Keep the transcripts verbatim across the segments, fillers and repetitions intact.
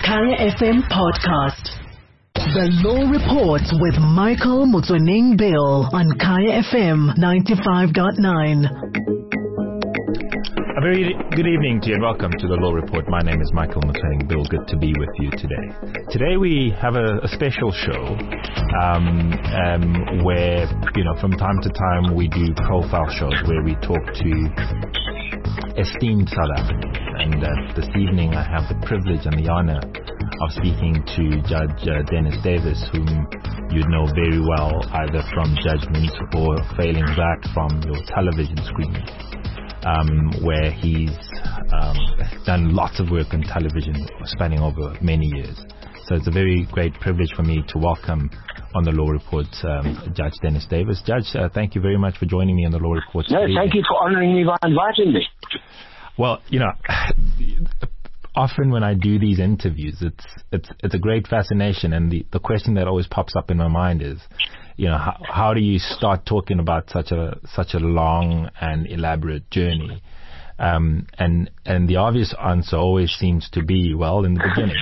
Kaya F M podcast. The Law Report with Michael Motsoeneng Bill on Kaya F M ninety-five point nine. A very good evening to you and welcome to the Law Report. My name is Michael Motsoeneng Bill. Good to be with you today. Today we have a, a special show um, um, where, you know, from time to time we do profile shows where we talk to esteemed South Africans. And uh, this evening I have the privilege and the honor of speaking to Judge uh, Dennis Davis, whom you know very well either from judgments or failing that from your television screen. Um, where he's um, done lots of work on television spanning over many years. So it's a very great privilege for me to welcome on the Law Report um, Judge Dennis Davis. Judge, uh, thank you very much for joining me on the Law Report. No, today. Thank you for honoring me by inviting me. Well, you know, often when I do these interviews, it's it's it's a great fascination, and the, the question that always pops up in my mind is, you know, how, how do you start talking about such a such a long and elaborate journey? Um, and and the obvious answer always seems to be, well, in the beginning.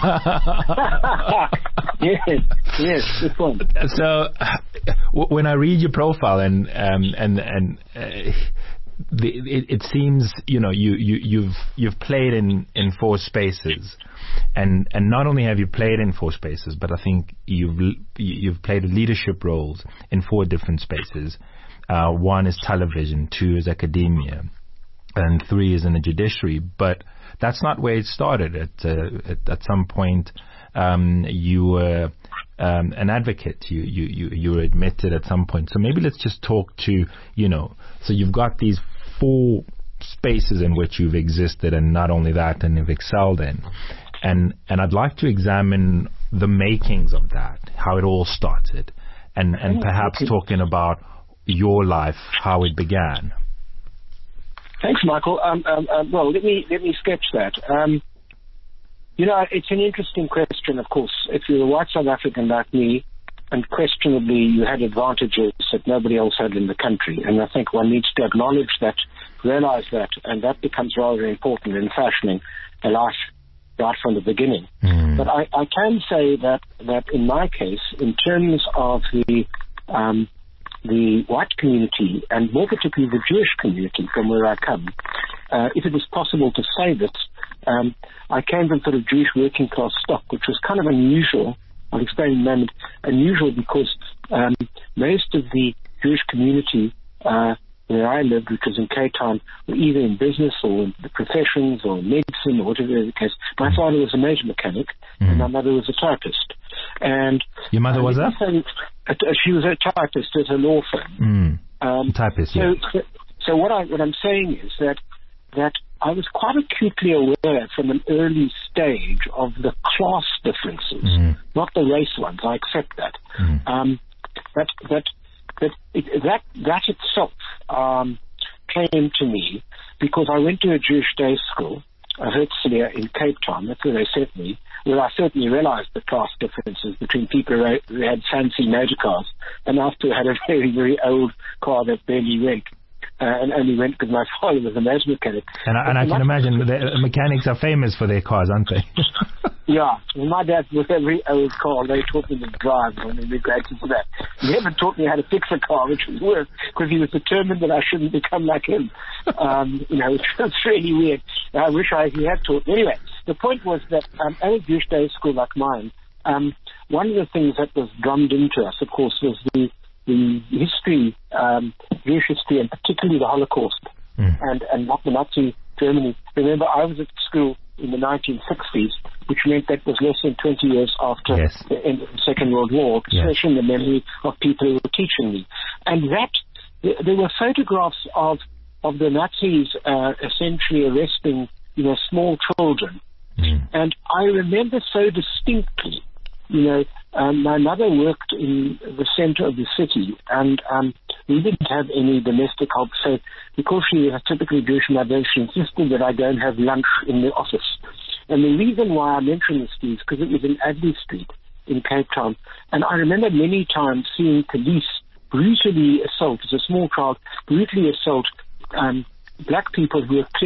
yes, yes, good point. So w- when I read your profile and um, and and uh, the, it, it seems, you know, you, you you've you've played in, in four spaces. And and not only have you played in four spaces, but I think you've you've played leadership roles in four different spaces. Uh, one is television, two is academia, and three is in the judiciary. But that's not where it started. At uh, at, at some point, um, you were um, an advocate. You, you you you were admitted at some point. So maybe let's just talk to, you know. So you've got these four spaces in which you've existed, and not only that, and you've excelled in. And and I'd like to examine the makings of that, how it all started, and, and perhaps talking about your life, how it began. Thanks, Michael. Um, um, um, well, let me let me sketch that. Um, you know, it's an interesting question, of course. If you're a white South African like me, unquestionably you had advantages that nobody else had in the country. And I think one needs to acknowledge that, realize that, and that becomes rather important in fashioning a life right from the beginning. Mm. But I, I can say that, that in my case, in terms of the um, the white community, and more particularly the Jewish community from where I come, uh, if it is possible to say this, um, I came from sort of Jewish working class stock, which was kind of unusual. I'll explain in a moment. Unusual because um, most of the Jewish community uh, where I lived, which was in Cape Town, were either in business or in the professions or medicine or whatever the case. My father was a motor mechanic, mm. and my mother was a typist. And your mother was a? She was a typist at a law firm. Mm. Um, typist, so, yeah. So, so what, I, what I'm saying is that that I was quite acutely aware from an early stage of the class differences, mm. not the race ones. I accept that. Mm. Um, that that that it, that that itself um, came to me because I went to a Jewish day school, a Herzliya in Cape Town. That's where they sent me. Where I certainly realized the class differences between people who had fancy motor cars and us who had a very, very old car that barely went. Uh, and only went because my father was a motor mechanic. And I, and I can imagine the mechanics are famous for their cars, aren't they? Yeah. Well, my dad was a very old car. They taught me to drive and we were grateful for that. He never taught me how to fix a car, which was worse because he was determined that I shouldn't become like him. Um, you know, which was really weird. I wish I he had taught me. Anyway, the point was that um, at a Jewish day school like mine, um, one of the things that was drummed into us, of course, was the the history, um, Jewish history, and particularly the Holocaust mm. and, and not the Nazi Germany. Remember, I was at school in the nineteen sixties, which meant that was less than twenty years after yes. the end of the Second World War, especially yes. in the memory of people who were teaching me. And that, th- there were photographs of, of the Nazis uh, essentially arresting, you know, small children. Mm. And I remember so distinctly, you know, um, my mother worked in the center of the city, and um, we didn't have any domestic help. So because she was a typically Jewish mother, she insisted that I go and have lunch in the office. And the reason why I mention this is because it was in Adley Street in Cape Town. And I remember many times seeing police brutally assault, as a small child, brutally assault um, black people who were clearly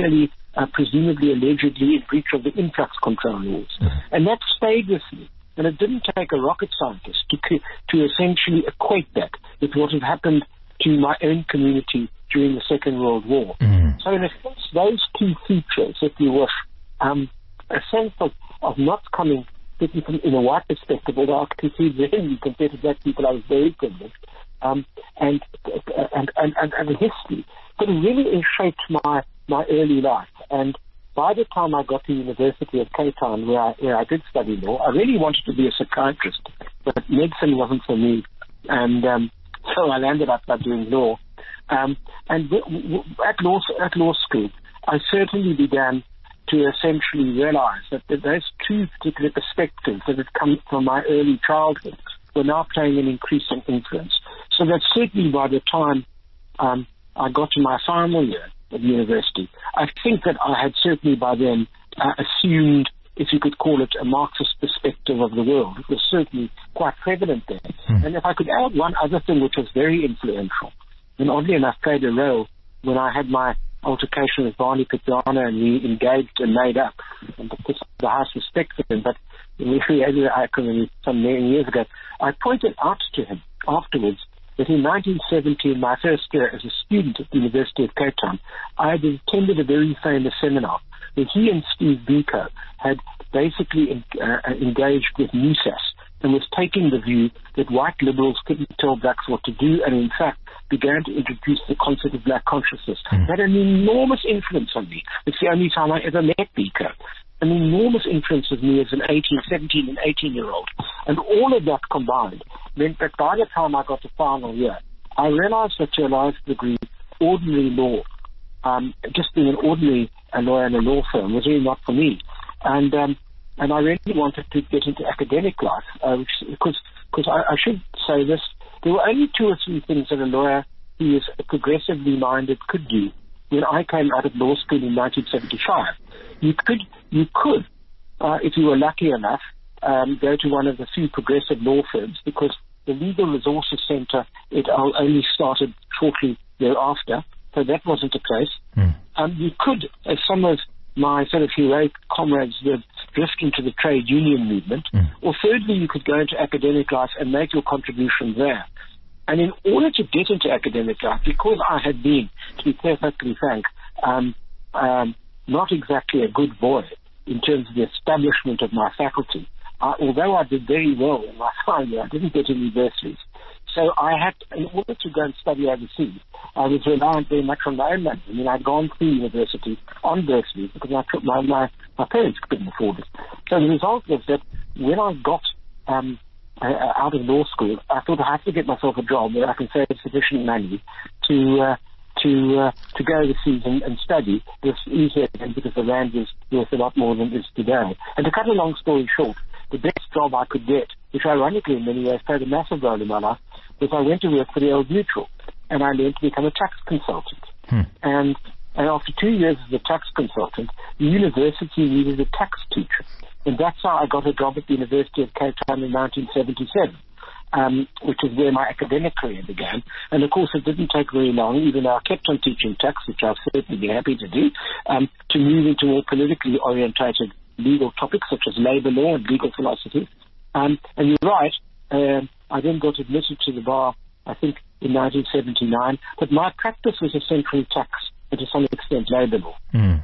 uh, presumably, allegedly, in breach of the influx control laws. Mm-hmm. And that stayed with me. And it didn't take a rocket scientist to, to essentially equate that with what had happened to my own community during the Second World War. Mm. So in a sense, those two features, if you wish, um, a sense of, of not coming, from, in a white perspective, although I can see then compared to black people, I was very privileged, um, and, and, and, and, and history, but it really shaped my, my early life. And by the time I got to the University of Cape Town, where I, where I did study law, I really wanted to be a psychiatrist, but medicine wasn't for me. And um, so I landed up by doing law. Um, and w- w- at law at law school, I certainly began to essentially realize that, that those two particular perspectives that had come from my early childhood were now playing an increasing influence. So that certainly by the time um, I got to my final year at university, I think that I had certainly by then uh, assumed, if you could call it, a Marxist perspective of the world. It was certainly quite prevalent there. Mm. And if I could add one other thing which was very influential, and oddly enough played a role when I had my altercation with Barney Pizzana and we engaged and made up, and of course the House respected him, but when we created the icon some many years ago, I pointed out to him afterwards that in nineteen seventy, in my first year as a student at the University of Cape Town, I had attended a very famous seminar where he and Steve Biko had basically in, uh, engaged with NUSAS and was taking the view that white liberals couldn't tell blacks what to do, and in fact began to introduce the concept of black consciousness. Mm. That had an enormous influence on me. It's the only time I ever met Biko. An enormous influence of me as an eighteen, seventeen and eighteen year old. And all of that combined meant that by the time I got to final year, I realized that to a large degree, ordinary law, um, just being an ordinary a lawyer in a law firm was really not for me. And um, and I really wanted to get into academic life, uh, which, because cause I, I should say this, there were only two or three things that a lawyer who is progressively minded could do. When I came out of law school in nineteen seventy-five, you could, you could, uh, if you were lucky enough, um, go to one of the few progressive law firms, because the Legal Resources Centre, it only started shortly thereafter, so that wasn't a place. Mm. Um, you could, as some of my sort of heroic comrades did, drift into the trade union movement, mm. or thirdly, you could go into academic life and make your contribution there. And in order to get into academic life, because I had been, to be perfectly frank, um, um, not exactly a good boy in terms of the establishment of my faculty, uh, although I did very well in my final year, I didn't get into universities. So I had, in order to go and study overseas, I was reliant very much on my own money. I mean, I'd gone through university on bursaries because I took my, my, my parents couldn't afford it. So the result was that when I got um, uh, out of law school, I thought I have to get myself a job where I can save sufficient money to uh, to uh, to go overseas and, and study. It was easier then because the rand was worth a lot more than it is today. And to cut a long story short, the best job I could get, which ironically in many ways played a massive role in my life, was I went to work for the Old Mutual, and I learned to become a tax consultant. Hmm. And, and after two years as a tax consultant, the university needed a tax teacher. And that's how I got a job at the University of Cape Town in nineteen seventy-seven, um, which is where my academic career began. And of course, it didn't take very long, even though I kept on teaching tax, which I'll certainly be happy to do, um, to move into more politically orientated legal topics such as labor law and legal philosophy. Um, and you're right, uh, I then got admitted to the bar, I think, in nineteen seventy-nine, but my practice was essentially tax and to some extent labor law. Mm.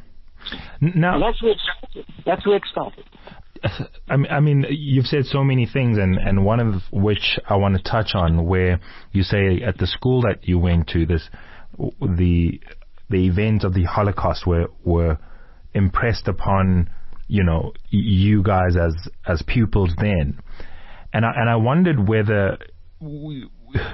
Now, and that's where it started. That's where it started. I mean, you've said so many things, and, and one of which I want to touch on, where you say at the school that you went to, this the the events of the Holocaust were were impressed upon, you know, you guys as as pupils then, and I and I wondered whether we,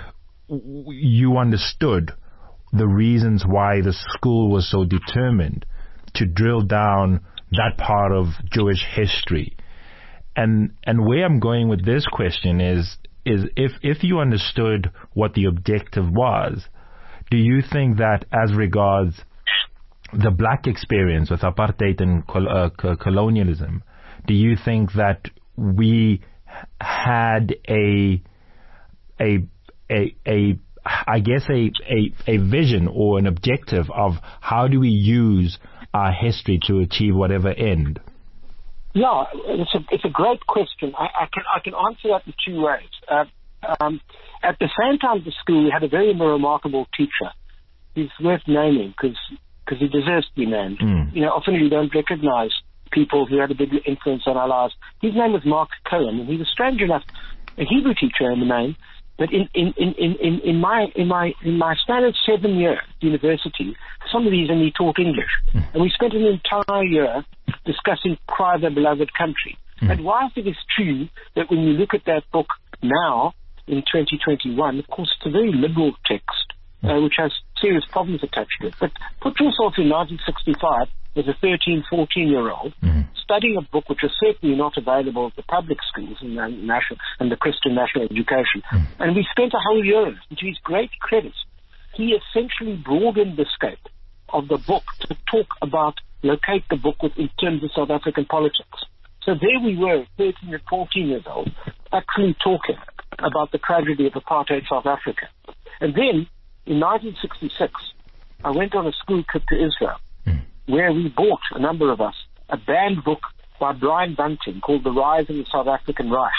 you understood the reasons why the school was so determined to drill down that part of Jewish history. And and where I'm going with this question is is if if you understood what the objective was, do you think that as regards the black experience with apartheid and col- uh, co- colonialism, do you think that we had a a a a I guess a, a a vision or an objective of how do we use our history to achieve whatever end? Yeah, it's a it's a great question. I, I can I can answer that in two ways. Uh, um, at the same time, at the school, we had a very remarkable teacher. He's worth naming because because he deserves to be named. Mm. You know, often you don't recognize people who had a big influence on our lives. His name was Mark Cohen, and he was strange enough a Hebrew teacher in the name. But in in, in, in, in my in my in my standard seven year university, for some reason he taught English, mm. and we spent an entire year discussing Cry the Beloved Country. Mm. And whilst it is true that when you look at that book now in twenty twenty-one, of course it's a very liberal text, uh, which has serious problems attached to it. But put yourself in nineteen sixty-five as a thirteen, fourteen-year-old, mm. studying a book which was certainly not available at the public schools and the, national, and the Christian National Education. Mm. And we spent a whole year in it. And to his great credit, he essentially broadened the scope of the book to talk about, locate the book with, in terms of South African politics. So there we were, thirteen and fourteen years old, actually talking about the tragedy of apartheid South Africa. And then, in nineteen sixty-six, I went on a school trip to Israel, mm. where we bought, a number of us, a banned book by Brian Bunting called The Rise of the South African Reich,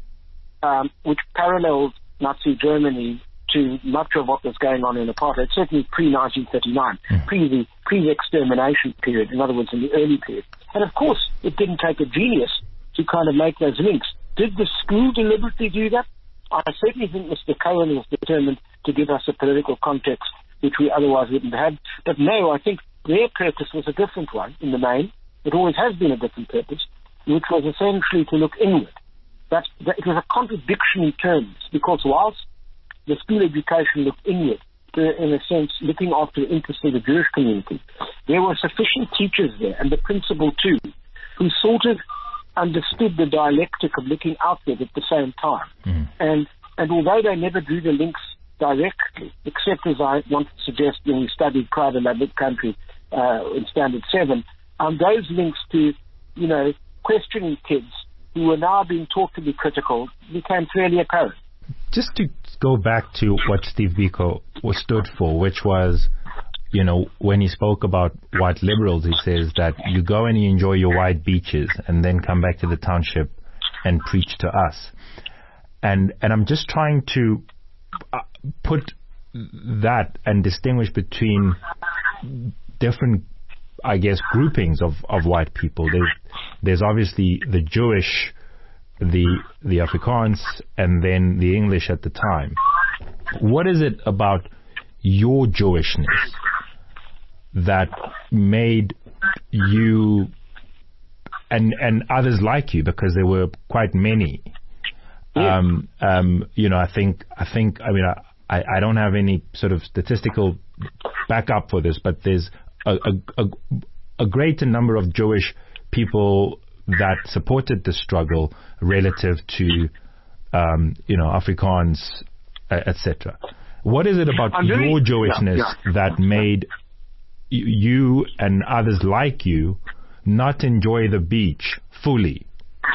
um, which parallels Nazi Germany to much of what was going on in apartheid, certainly pre-nineteen thirty-nine, mm. pre the pre-extermination period, in other words, in the early period. And of course, it didn't take a genius to kind of make those links. Did the school deliberately do that? I certainly think Mister Cohen was determined to give us a political context which we otherwise wouldn't have. But no, I think their purpose was a different one in the main. It always has been a different purpose, which was essentially to look inward. That, that it was a contradiction in terms, because whilst the school education looked inward, in a sense, looking after the interests of the Jewish community, there were sufficient teachers there, and the principal too, who sort of understood the dialectic of looking outward at the same time. Mm. And and although they never drew the links directly, except as I want to suggest when we studied Cry the Beloved Country uh, in Standard seven, um, those links to, you know, questioning kids who were now being taught to be critical became fairly apparent. Just to go back to what Steve Biko was stood for, which was, you know, when he spoke about white liberals, he says that you go and you enjoy your white beaches and then come back to the township and preach to us. And and I'm just trying to uh, put that and distinguish between different, I guess, groupings of, of white people. There's, there's obviously the Jewish, the the Afrikaans, and then the English at the time. What is it about your Jewishness that made you and and others like you, because there were quite many? Yeah. Um, um, you know, I think I think I mean I, I don't have any sort of statistical backup for this, but there's a a, a, a greater number of Jewish people that supported the struggle relative to um, you know, Afrikaans, uh, et cetera. What is it about I'm your really, Jewishness yeah, yeah. that made y- you and others like you not enjoy the beach fully?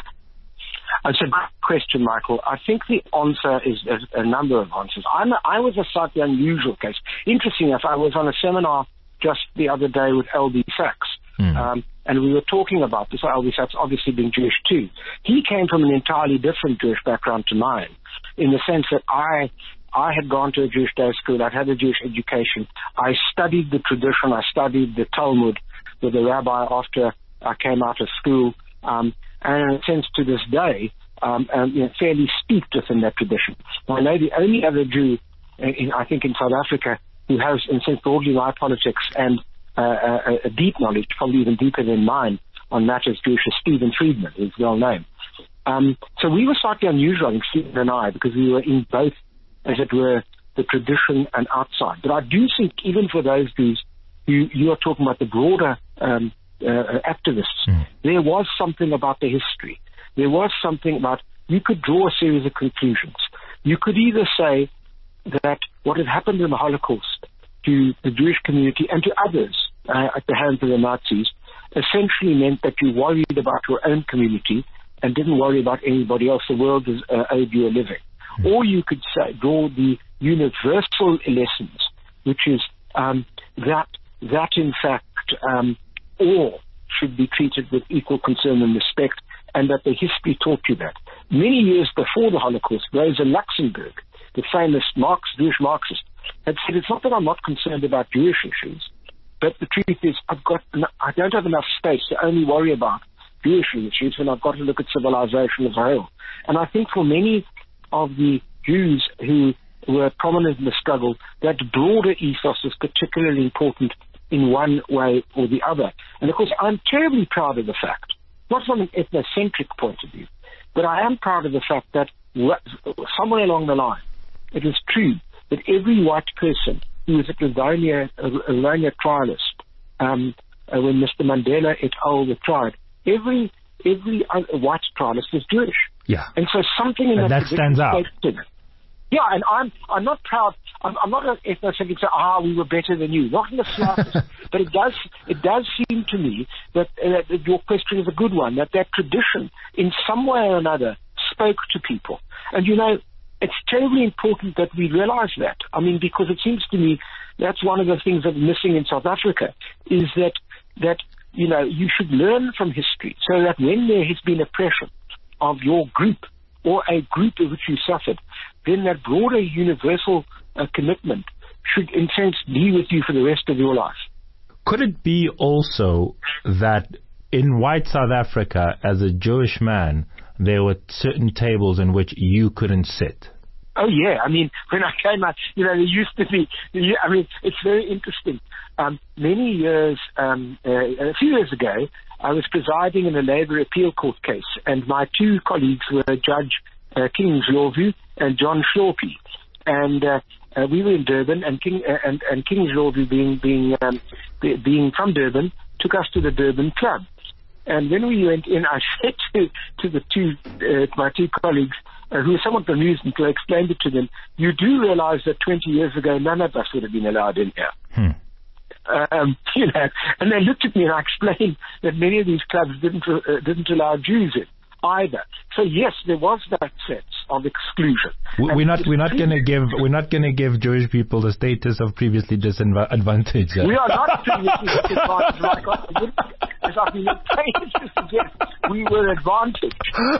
It's a good question, Michael. I think the answer is a, a number of answers. I'm a, I was a slightly unusual case. Interesting enough, I was on a seminar just the other day with L B Sachs, mm. um, and we were talking about this. L B Sachs obviously being Jewish too. He came from an entirely different Jewish background to mine, in the sense that I I had gone to a Jewish day school. I'd had a Jewish education. I studied the tradition. I studied the Talmud with a rabbi after I came out of school. Um, and in a sense, to this day, um, um, you know, fairly steeped within that tradition. I know the only other Jew, in, I think, in South Africa who has, in a sense, broadly my politics and uh, a, a deep knowledge, probably even deeper than mine, on matters Jewish, is Stephen Friedman, who's well known. Um, so we were slightly unusual, I think, Stephen and I, because we were in both, as it were, the tradition and outside. But I do think, even for those Jews, you, you are talking about the broader um, uh, activists, mm. there was something about the history. There was something about, you could draw a series of conclusions. You could either say that what had happened in the Holocaust to the Jewish community and to others uh, at the hands of the Nazis essentially meant that you worried about your own community and didn't worry about anybody else. The world is, uh, owed you a living. Mm. Or you could say, draw the universal lessons, which is um, that, that in fact, um, all should be treated with equal concern and respect, and that the history taught you that. Many years before the Holocaust, Rosa Luxemburg, the famous Marx, Jewish Marxist, had said, it's not that I'm not concerned about Jewish issues, but the truth is I've got, I don't have enough space to only worry about Jewish issues when I've got to look at civilization as a whole. And I think for many of the Jews who were prominent in the struggle, that broader ethos is particularly important in one way or the other. And of course, I'm terribly proud of the fact, not from an ethnocentric point of view, but I am proud of the fact that somewhere along the line, it is true that every white person who was at the Rivonia, Rivonia trialist, um, uh, when Mister Mandela et al. Were tried, every every uh, white trialist was Jewish. Yeah. And so something in and that, that stands out. Yeah, and I'm I'm not proud. I'm, I'm not an ethnocentric say, ah, we were better than you. Not in the slightest. But it does it does seem to me that, uh, that your question is a good one. That that tradition, in some way or another, spoke to people. And you know, it's terribly important that we realize that. I mean, because it seems to me that's one of the things that's missing in South Africa is that that you know you should learn from history so that when there has been oppression of your group or a group of which you suffered, then that broader universal uh, commitment should, in a sense, be with you for the rest of your life. Could it be also that in white South Africa, as a Jewish man, there were certain tables in which you couldn't sit? Oh, yeah. I mean, when I came out, you know, there used to be, I mean, it's very interesting. Um, many years, um, uh, a few years ago, I was presiding in a Labour appeal court case, and my two colleagues were Judge uh, King Ndlovu and John Schlorpy. And uh, uh, we were in Durban, and King uh, and, and King Ndlovu, being being um, be, being from Durban, took us to the Durban Club. And when we went in, I said to, to the two, uh, my two colleagues, uh, who were somewhat bemused, until I explained it to them, you do realize that twenty years ago, none of us would have been allowed in here. Hmm. Um, you know, and they looked at me and I explained that many of these clubs didn't uh, didn't allow Jews in either. So yes, there was that sense of exclusion. We're not we're not going to give we're not going to give Jewish people the status of previously disadvantaged. We are not previously disadvantaged. Like as I've been trying to suggest, we were advantaged.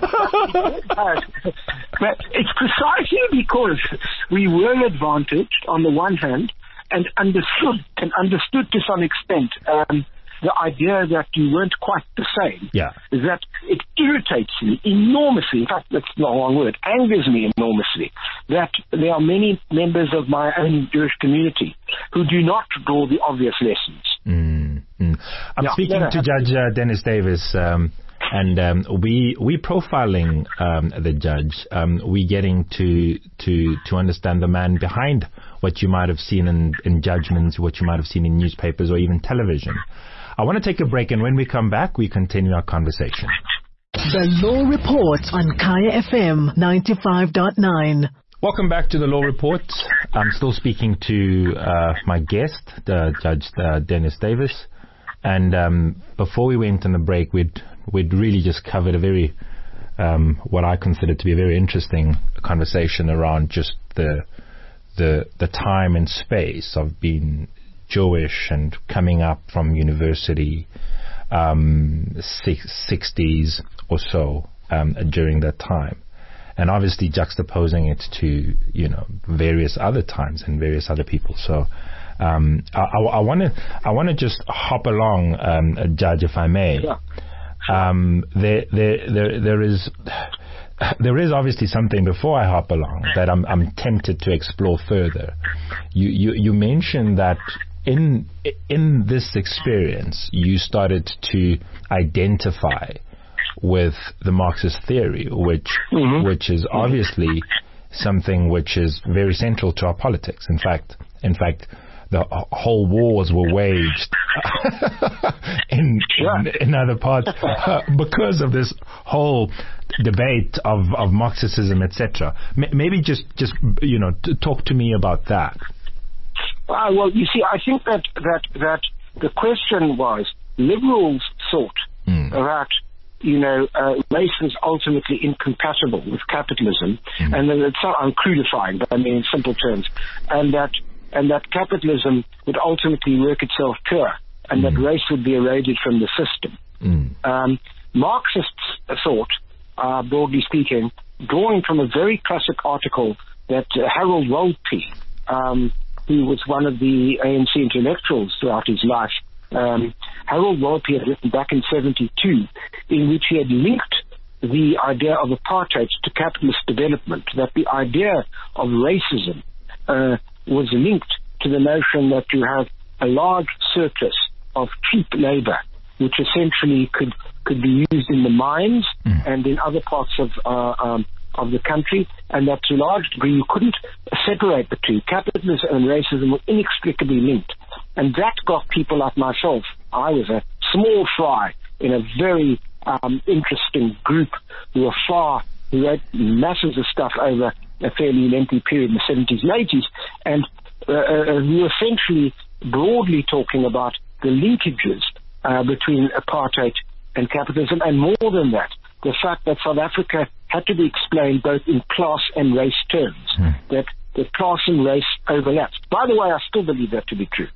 But, but it's precisely because we were advantaged on the one hand, and understood and understood to some extent um, the idea that you weren't quite the same. Yeah. That it irritates me enormously. In fact, that's not a wrong word. Angers me enormously that there are many members of my own Jewish community who do not draw the obvious lessons. Mm, mm. I'm yeah, speaking to Judge uh, Dennis Davis. Um, And um, we we profiling um, the judge. Um, we getting to to to understand the man behind what you might have seen in, in judgments, what you might have seen in newspapers or even television. I want to take a break, and when we come back, we continue our conversation. The Law Report on Kaya F M ninety-five point nine. Welcome back to the Law Report. I'm still speaking to uh, my guest, the Judge uh, Dennis Davis. And um, before we went on the break, we'd we'd really just covered a very, um, what I consider to be a very interesting conversation around just the the the time and space of being Jewish and coming up from university, um, sixties or so um, during that time, and obviously juxtaposing it to you know various other times and various other people. So. Um, I want to I want to just hop along, um, Judge, if I may. Yeah. Um, there, there, there, there is there is obviously something before I hop along that I'm I'm tempted to explore further. You you, you mentioned that in in this experience you started to identify with the Marxist theory, which mm-hmm. which is obviously something which is very central to our politics. In fact, in fact. The whole wars were waged in, in in other parts uh, because of this whole debate of, of Marxism, et cetera. M- maybe just just you know t- talk to me about that. Uh, well, you see, I think that that that the question was liberals thought mm. that you know uh, race was ultimately incompatible with capitalism, mm. and then it's not, I'm crudifying, but I mean in simple terms, and that. And that capitalism would ultimately work itself pure and mm. that race would be eroded from the system. Mm. Um, Marxists thought, uh, broadly speaking, drawing from a very classic article that uh, Harold Wolpe, um, who was one of the A N C intellectuals throughout his life, um, Harold Wolpe had written back in seventy-two, in which he had linked the idea of apartheid to capitalist development, that the idea of racism uh, was linked to the notion that you have a large surplus of cheap labor, which essentially could, could be used in the mines mm. and in other parts of uh, um, of the country, and that to a large degree you couldn't separate the two. Capitalism and racism were inextricably linked. And that got people like myself, I was a small fry in a very um, interesting group who were far, who wrote masses of stuff over a fairly lengthy period in the seventies and eighties, and uh, uh, who were essentially broadly talking about the linkages uh, between apartheid and capitalism, and more than that, the fact that South Africa had to be explained both in class and race terms, mm. that the class and race overlapped. By the way, I still believe that to be true.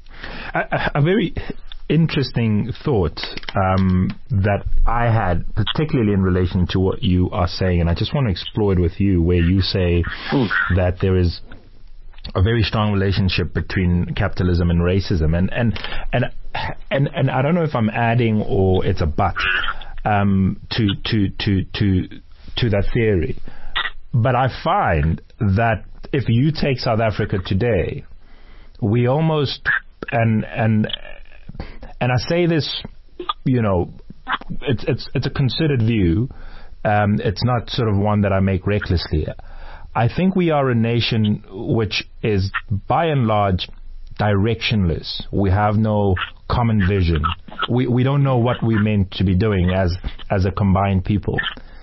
A, a very interesting thought um, that I had, particularly in relation to what you are saying, and I just want to explore it with you, where you say mm. that there is a very strong relationship between capitalism and racism, and and and and, and I don't know if I'm adding or it's a but um, to to to to to that theory, but I find that if you take South Africa today, we almost and and and I say this, you know, it's it's it's a considered view. Um, it's not sort of one that I make recklessly. I think we are a nation which is, by and large, directionless. We have no common vision. We we don't know what we're meant to be doing as as a combined people.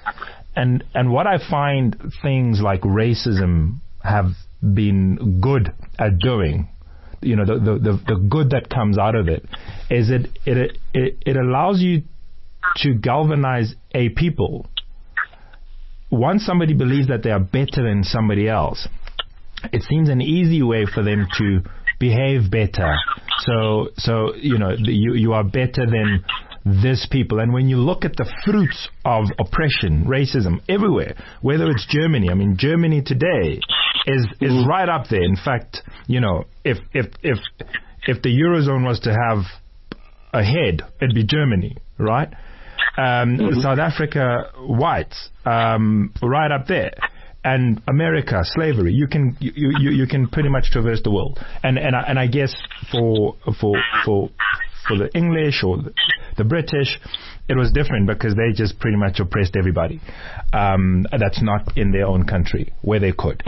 And and what I find things like racism have been good at doing, you know, the the, the, the good that comes out of it, is it it it, it allows you to galvanize a people. Once somebody believes that they are better than somebody else, it seems an easy way for them to behave better. So, so you know, you you are better than this people. And when you look at the fruits of oppression, racism everywhere, whether it's Germany, I mean, Germany today is is right up there. In fact, you know, if if if if the Eurozone was to have a head, it'd be Germany, right? Um, mm-hmm. South Africa, whites, um, right up there, and America, slavery. You can you, you, you can pretty much traverse the world, and and I, and I guess for for for for the English or the, the British, it was different because they just pretty much oppressed everybody. Um, that's not in their own country where they could.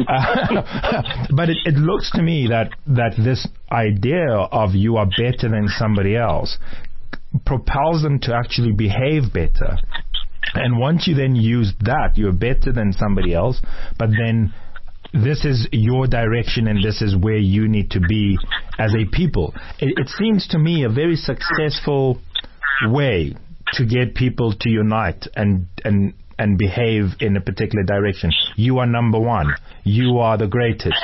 uh, but it, it looks to me that that this idea of you are better than somebody else propels them to actually behave better. And once you then use that, you're better than somebody else, but then this is your direction and this is where you need to be as a people. It, it seems to me a very successful way to get people to unite and and and behave in a particular direction. You are number one. You are the greatest.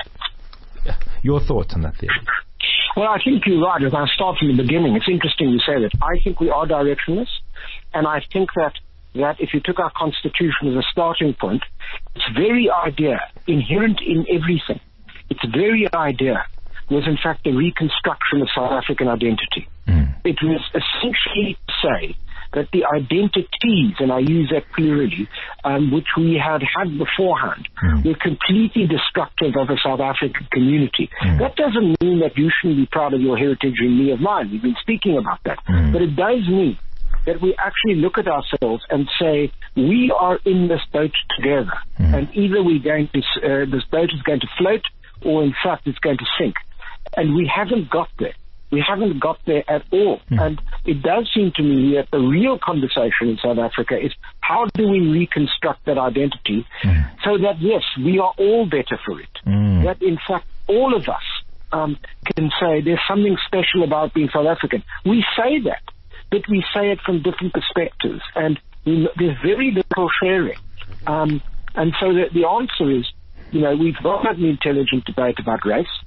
Your thoughts on that theory? Well, I think you're right. As I start from the beginning, it's interesting you say that. I think we are directionless, and I think that, that if you took our Constitution as a starting point, its very idea, inherent in everything, its very idea was in fact the reconstruction of South African identity. Mm. It was essentially to say that the identities, and I use that plurally, um, which we had had beforehand, mm. were completely destructive of the South African community. Mm. That doesn't mean that you shouldn't be proud of your heritage and me of mine. We've been speaking about that. Mm. But it does mean that we actually look at ourselves and say, we are in this boat together. Mm. And either we're going to, uh, this boat is going to float, or in fact it's going to sink. And we haven't got there. We haven't got there at all. Mm. And it does seem to me that the real conversation in South Africa is how do we reconstruct that identity mm. so that, yes, we are all better for it. Mm. That, in fact, all of us um, can say there's something special about being South African. We say that, but we say it from different perspectives. And we, there's very little sharing. Um, and so the, the answer is, you know, we've got an intelligent debate about race.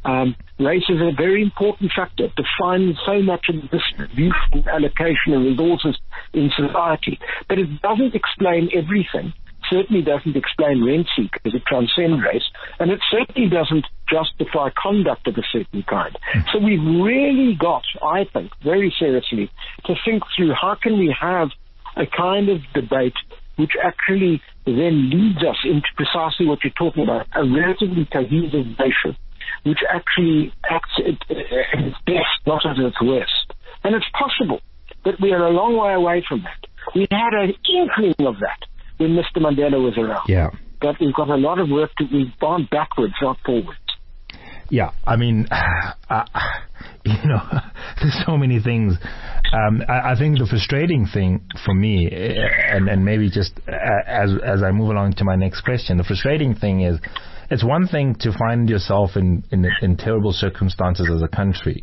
Um, race is a very important factor. It defines so much of the distribution, allocation of resources in society. But it doesn't explain everything. Certainly doesn't explain rent seekers. It transcends race. And it certainly doesn't justify conduct of a certain kind. So we've really got, I think, very seriously, to think through how can we have a kind of debate which actually then leads us into precisely what you're talking about, a relatively cohesive nation, which actually acts at its best, not at its worst. And it's possible, but we are a long way away from that. We had an inkling of that when Mister Mandela was around. Yeah. But we've got a lot of work to do. We've gone backwards, not forwards. Yeah, I mean, uh, you know, there's so many things. Um, I, I think the frustrating thing for me, and, and maybe just as as I move along to my next question, the frustrating thing is, it's one thing to find yourself in, in, in terrible circumstances as a country,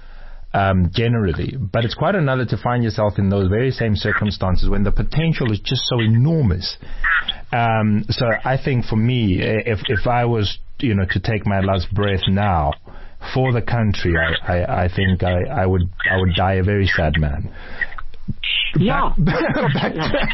um, generally, but it's quite another to find yourself in those very same circumstances when the potential is just so enormous. Um, so I think for me, if if I was, you know, to take my last breath now for the country, I, I, I think I, I would I would die a very sad man. Yeah. Back, back,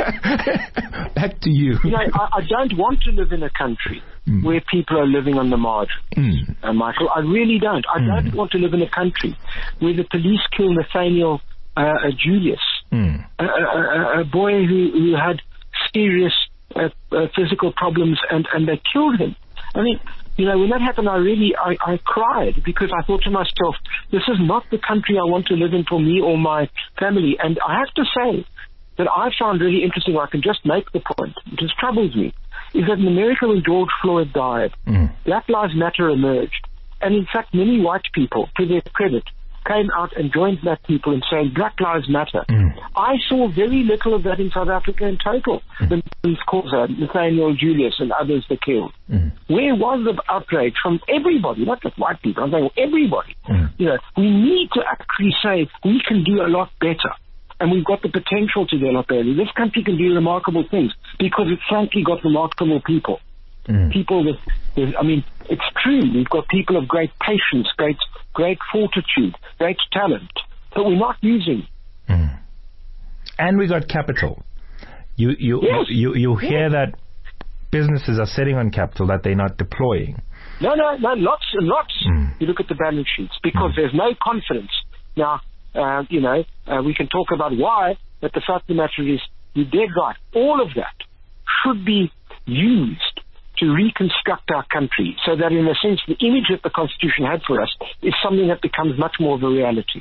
to, back to you. You know, I, I don't want to live in a country mm. where people are living on the margin, mm. uh, Michael. I really don't. I mm. don't want to live in a country where the police kill Nathaniel uh, uh, Julius, mm. a, a, a boy who, who had serious uh, uh, physical problems, and, and they killed him. I mean, you know, when that happened, I really, I, I cried because I thought to myself, this is not the country I want to live in for me or my family. And I have to say that I found really interesting, I can just make the point, it just troubles me, is that in America when George Floyd died, mm. Black Lives Matter emerged. And in fact, many white people, to their credit, came out and joined black people in saying Black Lives Matter. Mm. I saw very little of that in South Africa in total. Mm. The Khoza, Nathaniel Julius and others were killed. Mm. Where was the outrage from everybody, not just white people, I'm saying everybody. Mm. You know, we need to actually say we can do a lot better. And we've got the potential to do a lot better. This country can do remarkable things because it's frankly got remarkable people. Mm. People with, with, I mean, it's true. We've got people of great patience, great, great fortitude, great talent, but we're not using. Mm. And we got capital. You, you, yes. you, you hear yes. that businesses are sitting on capital that they're not deploying. No, no, no, lots and lots. Mm. You look at the balance sheets because mm. there's no confidence. Now, uh, you know, uh, we can talk about why, but the fact of the matter is, you're dead right. All of that should be used to reconstruct our country so that in a sense the image that the Constitution had for us is something that becomes much more of a reality.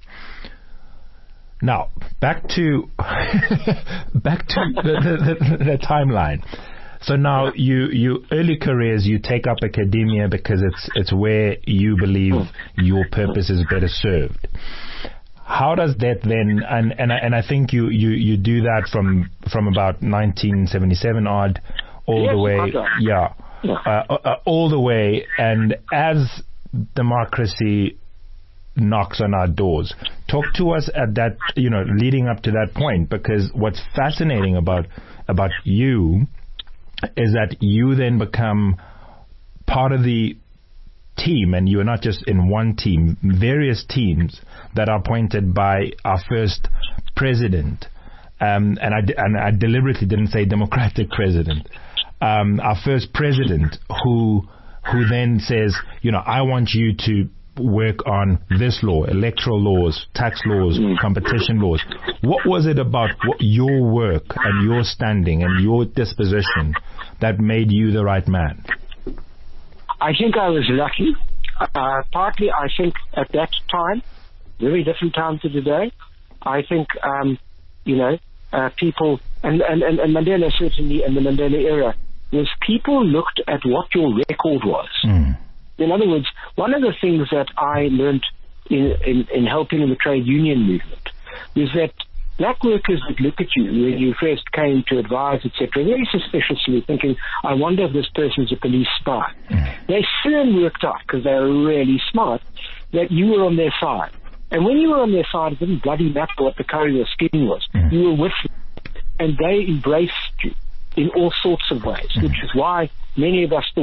Now, back to back to the, the, the, the timeline. So now yeah. you, you early careers, you take up academia because it's it's where you believe mm. your purpose is better served. How does that then, and, and, I, and I think you, you, you do that from from about nineteen seventy-seven odd, all yes, the way, yeah, yeah. Uh, uh, all the way, and as democracy knocks on our doors, talk to us at that, you know, leading up to that point, because what's fascinating about about you is that you then become part of the team, and you're not just in one team, various teams that are appointed by our first president. Um, and, I, and I deliberately didn't say democratic president. Um, our first president who who then says, you know, I want you to work on this law, electoral laws, tax laws, competition laws. What was it about what, your work and your standing and your disposition that made you the right man? I think I was lucky. Uh, partly, I think at that time, very different time to today, I think, um, you know, uh, people, and, and, and Mandela certainly in the Mandela era, was people looked at what your record was. Mm. In other words, one of the things that I learned in, in, in helping in the trade union movement was that black workers would look at you when you first came to advise, et cetera, very suspiciously, thinking, I wonder if this person's a police spy. Mm. They soon worked out, because they were really smart, that you were on their side. And when you were on their side, it didn't bloody matter what the colour of your skin was. Mm. You were with them, and they embraced you in all sorts of ways, mm. which is why many of us thought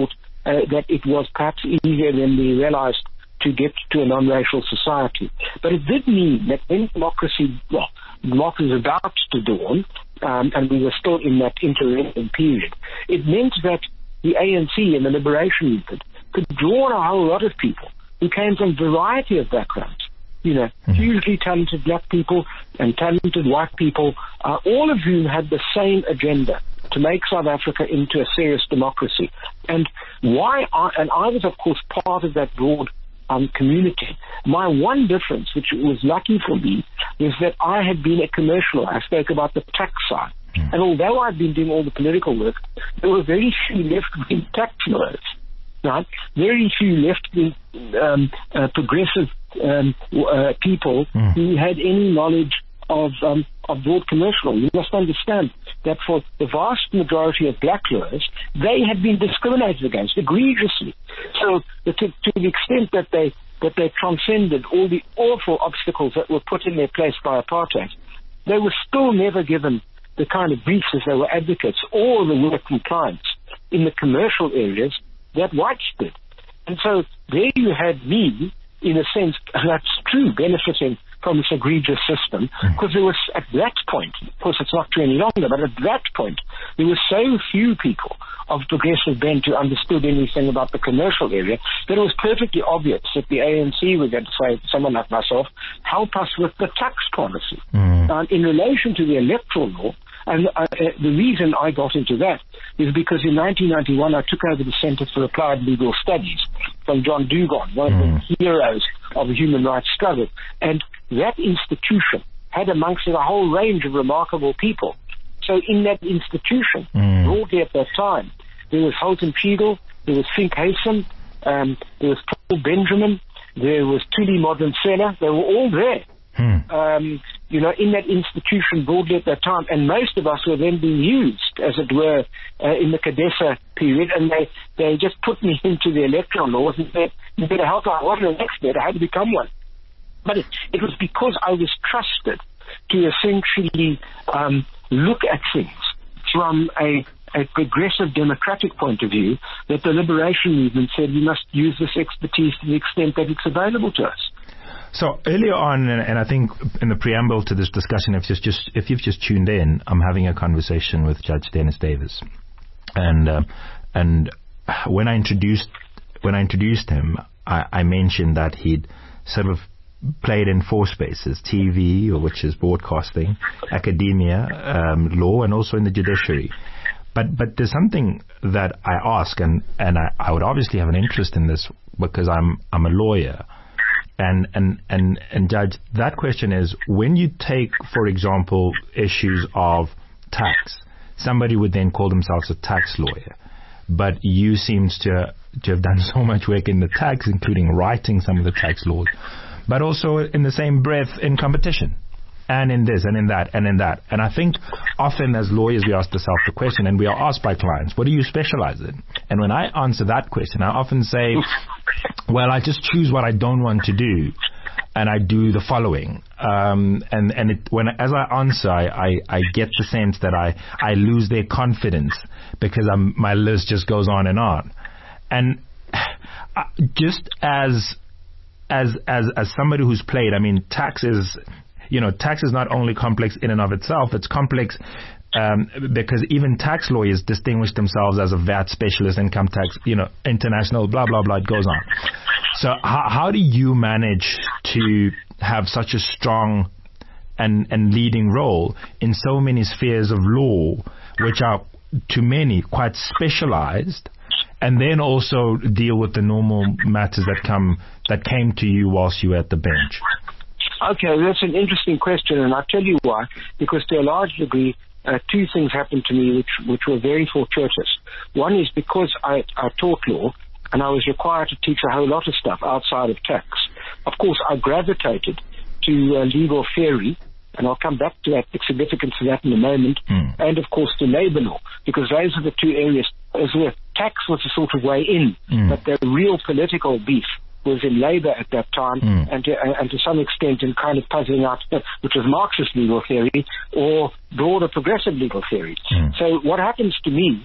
uh, that it was perhaps easier than we realized to get to a non-racial society. But it did mean that when democracy, well, democracy was about to dawn, um, and we were still in that interim period, it meant that the A N C and the liberation movement could draw on a whole lot of people who came from a variety of backgrounds. You know, mm-hmm. hugely talented black people and talented white people, uh, all of whom had the same agenda to make South Africa into a serious democracy. And why? I, and I was, of course, part of that broad um, community. My one difference, which was lucky for me, was that I had been a commercial. I spoke about the tax side. Mm-hmm. And although I'd been doing all the political work, there were very few left-wing tax lawyers. Right? Very few left-wing um, uh, progressive um, uh, people mm. who had any knowledge of um, of broad commercial. You must understand that for the vast majority of black lawyers, they had been discriminated against egregiously. So to, to the extent that they that they transcended all the awful obstacles that were put in their place by apartheid, they were still never given the kind of briefs as they were advocates or the work and clients in the commercial areas that whites did. And so there you had me, in a sense, that's true, benefiting from this egregious system, because there was, at that point, of course it's not true any longer, but at that point, there were so few people of progressive bent who understood anything about the commercial area that it was perfectly obvious that the A N C were going to say to someone like myself, help us with the tax policy. Mm. And in relation to the electoral law, and uh, the reason I got into that is because in nineteen ninety-one I took over the Center for Applied Legal Studies from John Dugan, one mm. of the heroes of the human rights struggle. And that institution had amongst it a whole range of remarkable people. So in that institution, mm. broadly at that time, there was Holton Fiegel, there was Fink Haysom, um, there was Paul Benjamin, there was Tuli Modonsela, they were all there. Hmm. Um, you know, in that institution broadly at that time, and most of us were then being used, as it were, uh, in the Cadessa period, and they, they just put me into the electoral laws and said, you better help out. I wasn't an expert, I had to become one. But it, it was because I was trusted to essentially um, look at things from a, a progressive democratic point of view that the liberation movement said we must use this expertise to the extent that it's available to us. So earlier on, and I think in the preamble to this discussion, if you've just if you've just tuned in, I'm having a conversation with Judge Dennis Davis, and uh, and when I introduced when I introduced him, I, I mentioned that he'd sort of played in four spaces: T V, or which is broadcasting, academia, um, law, and also in the judiciary. But but there's something that I ask, and and I, I would obviously have an interest in this because I'm I'm a lawyer. And, and, and, and Judge, that question is, when you take, for example, issues of tax, somebody would then call themselves a tax lawyer, but you seems to, to have done so much work in the tax, including writing some of the tax laws, but also in the same breath in competition, and in this, and in that, and in that. And I think often as lawyers we ask ourselves the question, and we are asked by clients, what do you specialize in? And when I answer that question, I often say, well, I just choose what I don't want to do, and I do the following. Um, and and it, when as I answer, I, I, I get the sense that I, I lose their confidence because I'm, my list just goes on and on. And uh, just as as as as somebody who's played, I mean, tax is, you know, tax is not only complex in and of itself, it's complex um, because even tax lawyers distinguish themselves as a V A T specialist, income tax, you know, international, blah, blah, blah, it goes on. So how, how do you manage to have such a strong and, and leading role in so many spheres of law, which are to many quite specialized, and then also deal with the normal matters that come that came to you whilst you were at the bench? Okay, that's an interesting question, and I'll tell you why. Because to a large degree, uh, two things happened to me which which were very fortuitous. One is because I, I taught law, and I was required to teach a whole lot of stuff outside of tax. Of course, I gravitated to uh, legal theory, and I'll come back to that, the significance of that in a moment, mm. and of course to labor law, because those are the two areas. As well, tax was a sort of way in, mm. but the real political beef was in labor at that time, mm. and, to, and to some extent in kind of puzzling out, which was Marxist legal theory or broader progressive legal theory. Mm. So what happens to me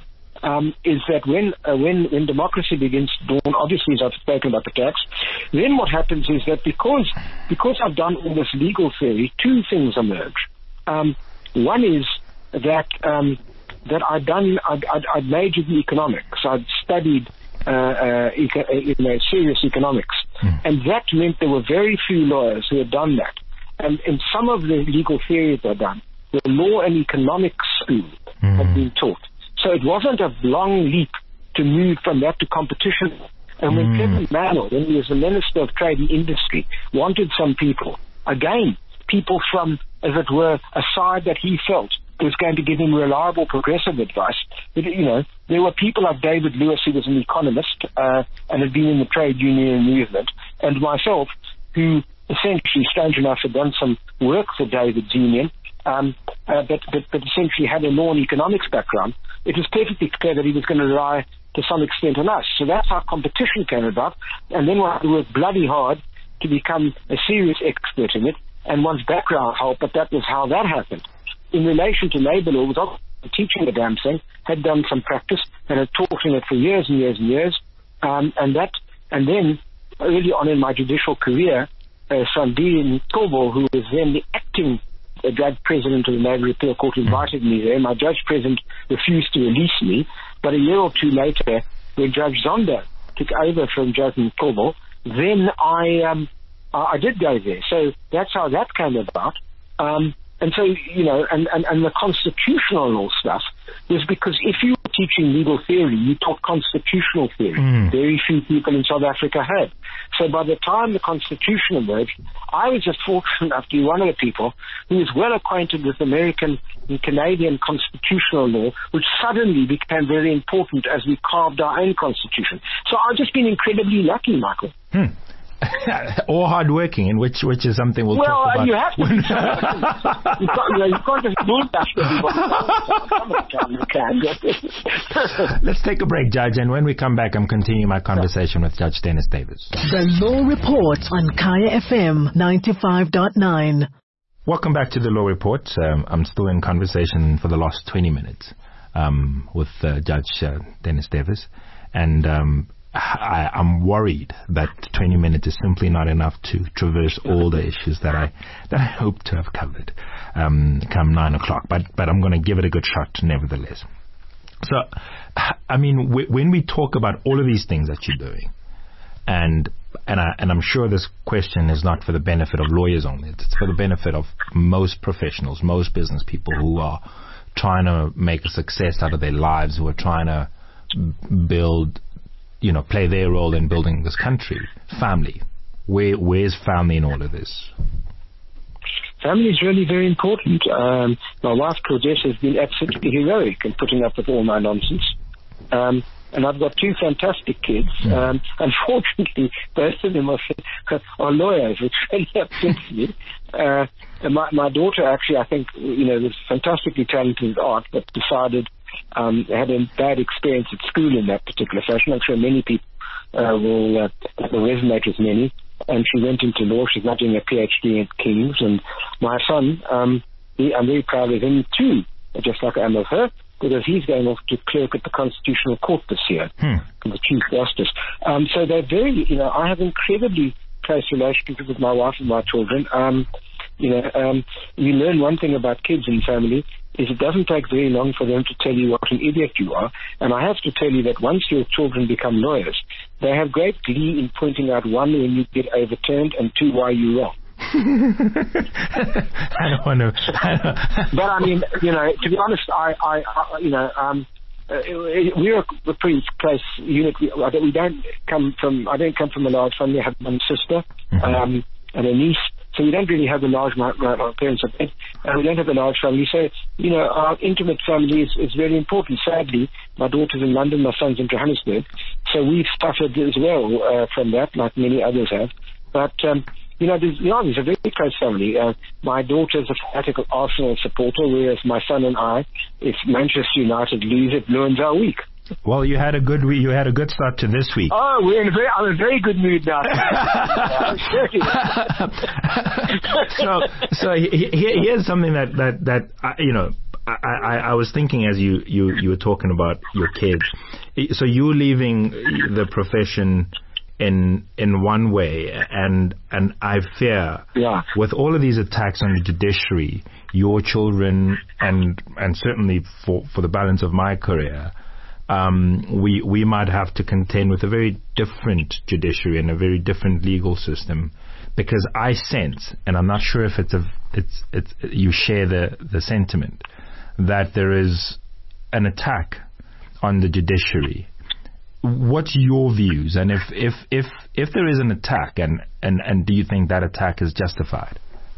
um, is that when uh, when when democracy begins to dawn, obviously, as I've spoken about the tax, then what happens is that because because I've done all this legal theory, two things emerge. Um, one is that um, that I'd done I'd, I'd, I'd majored in economics. I'd studied uh, uh, eco- you know, serious economics, mm. and that meant there were very few lawyers who had done that. And in some of the legal theories I'd done, the law and economics school mm. had been taught. So it wasn't a long leap to move from that to competition. And when mm. Kevin Manor, when he was the Minister of Trade and Industry, wanted some people, again, people from, as it were, a side that he felt was going to give him reliable progressive advice. But, you know, there were people like David Lewis, who was an economist uh, and had been in the trade union movement, and myself, who essentially, strange enough, had done some work for David's union, um, uh, but, but, but essentially had a law and economics background. It was perfectly clear that he was going to rely to some extent on us. So that's how competition came about. And then one had to work bloody hard to become a serious expert in it, and one's background helped, but that was how that happened. In relation to labour law, was obviously teaching the damn thing, had done some practice, and had taught in it for years and years and years. Um, and that, and then early on in my judicial career, uh, Sandile Mqobo, who was then the acting uh, judge president of the Neighbour Appeal Court, invited me there. My judge president refused to release me, but a year or two later, when Judge Zondo took over from Judge Mqobo, then I um, I did go there. So that's how that came about. Um, And so, you know, and, and, and the constitutional law stuff was because if you were teaching legal theory, you taught constitutional theory. Mm. Very few people in South Africa had. So by the time the Constitution emerged, I was just fortunate enough to be one of the people who was well acquainted with American and Canadian constitutional law, which suddenly became very important as we carved our own constitution. So I've just been incredibly lucky, Michael. Hmm. Or hardworking, in which which is something we'll, well talk about. Well, you have to. you, can't, you, know, you can't just bulldash everybody. Let's take a break, Judge, and when we come back, I'm continuing my conversation with Judge Dennis Davis. The Law Report on Kaya F M ninety-five point nine. Welcome back to the Law Report. Um, I'm still in conversation for the last twenty minutes um, with uh, Judge uh, Dennis Davis, and um, I, I'm worried that twenty minutes is simply not enough to traverse all the issues that I that I hope to have covered um, come nine o'clock. But but I'm going to give it a good shot, nevertheless. So, I mean, w- when we talk about all of these things that you're doing, and and I and I'm sure this question is not for the benefit of lawyers only. It's for the benefit of most professionals, most business people who are trying to make a success out of their lives, who are trying to build, you know, play their role in building this country. Family. Where where's family in all of this? Family is really very important. Um, my wife, Claudette, has been absolutely heroic in putting up with all my nonsense. Um, and I've got two fantastic kids. Mm. Um, unfortunately, both of them are, are lawyers, which really upsets me. Uh, and my, my daughter, actually, I think, you know, was fantastically talented at art, but decided Um, had a bad experience at school in that particular fashion. I'm sure many people uh, will, uh, will resonate with many. And she went into law. She's now doing a PhD at King's. And my son, um, he, I'm very proud of him too, just like I am of her, because he's going off to clerk at the Constitutional Court this year, hmm. the Chief Justice. Um, so they're very, you know, I have incredibly close relationship with my wife and my children. Um, you know, um, you learn one thing about kids and family is it doesn't take very long for them to tell you what an idiot you are. And I have to tell you that once your children become lawyers, they have great glee in pointing out, one, when you get overturned, and two, why you're wrong. I don't want to. But I mean, you know, to be honest, I, I, I you know, um, uh, we're a pretty close unit. We, we don't come from. I don't come from a large family. I have one sister mm-hmm. um, and a niece. So we don't really have a large, my, my, my parents are dead, and we don't have a large family. So, you know, our intimate family is, is very important. Sadly, my daughter's in London, my son's in Johannesburg. So we've suffered as well uh, from that, like many others have. But, um, you know, there's, you know, there's a very close family. Uh, my daughter's a fanatical Arsenal supporter, whereas my son and I, if Manchester United lose, it ruins our week. Well, you had a good we- you had a good start to this week. Oh, we're in a very I'm in a very good mood now. so, so he, he, here's something that that that uh, you know I, I, I was thinking as you, you, you were talking about your kids. So you're leaving the profession in in one way, and and I fear yeah. with all of these attacks on the judiciary, your children and and certainly for, for the balance of my career, um, we we might have to contend with a very different judiciary and a very different legal system, because I sense, and I'm not sure if it's a it's it's you share the the sentiment, that there is an attack on the judiciary. What's your views? And if, if, if, if there is an attack, and, and, and do you think that attack is justified?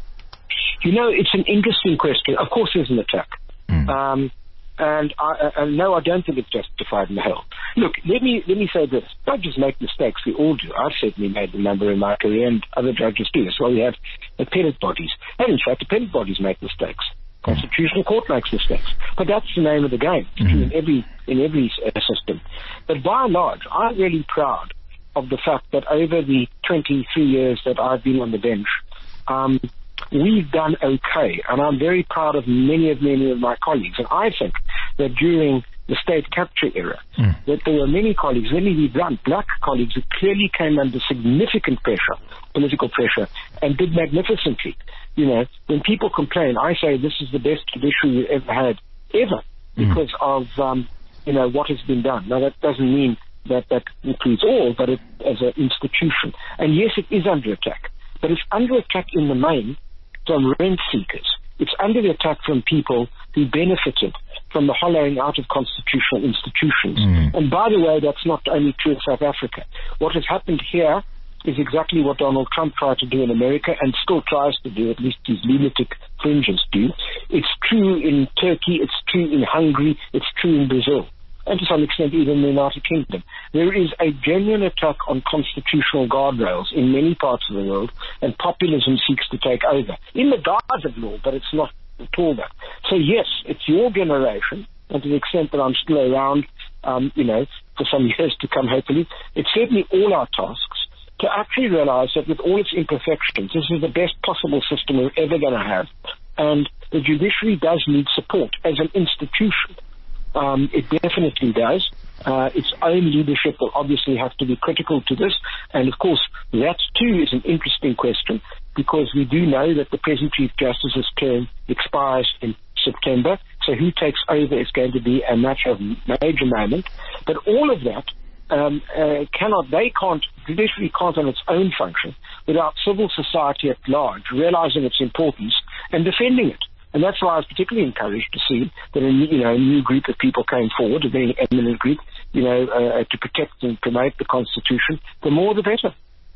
You know, it's an interesting question. Of course there's an attack. Mm. Um, and I, uh, no, I don't think it's justified in the hell. Look, let me, let me say this. Judges make mistakes. We all do. I've certainly made a number in my career, and other judges do. That's why we have appellate bodies. And in fact, appellate bodies make mistakes. Constitutional Court makes mistakes, but that's the name of the game. It's true in every in every uh, system. But by and large, I'm really proud of the fact that over the twenty-three years that I've been on the bench, um, we've done okay, and I'm very proud of many of many of my colleagues. And I think that during the state capture era, mm. that there were many colleagues, let me be blunt, black colleagues who clearly came under significant pressure, political pressure, and did magnificently. You know, when people complain, I say this is the best judiciary we've ever had, ever, because mm. of, um, you know, what has been done. Now, that doesn't mean that that includes all, but it, as an institution. And yes, it is under attack, but it's under attack in the main from rent seekers. It's under the attack from people who benefited from the hollowing out of constitutional institutions. Mm. And by the way, that's not only true in South Africa. What has happened here is exactly what Donald Trump tried to do in America and still tries to do, at least his lunatic fringes do. It's true in Turkey, it's true in Hungary, it's true in Brazil, and to some extent even in the United Kingdom. There is a genuine attack on constitutional guardrails in many parts of the world, and populism seeks to take over, in the guise of law, but it's not at all that. So yes, it's your generation, and to the extent that I'm still around, um, you know, for some years to come hopefully, it's certainly all our tasks to actually realize that with all its imperfections, this is the best possible system we're ever going to have. And the judiciary does need support as an institution. Um, it definitely does. Uh, its own leadership will obviously have to be critical to this. And, of course, that, too, is an interesting question, because we do know that the present Chief Justice's term expires in September. So who takes over is going to be a matter of major moment. But all of that Um, uh, cannot, they can't, judiciary can't on its own function without civil society at large realizing its importance and defending it. And that's why I was particularly encouraged to see that a, you know, a new group of people came forward, a very eminent group, you know, uh, to protect and promote the Constitution. The more the better.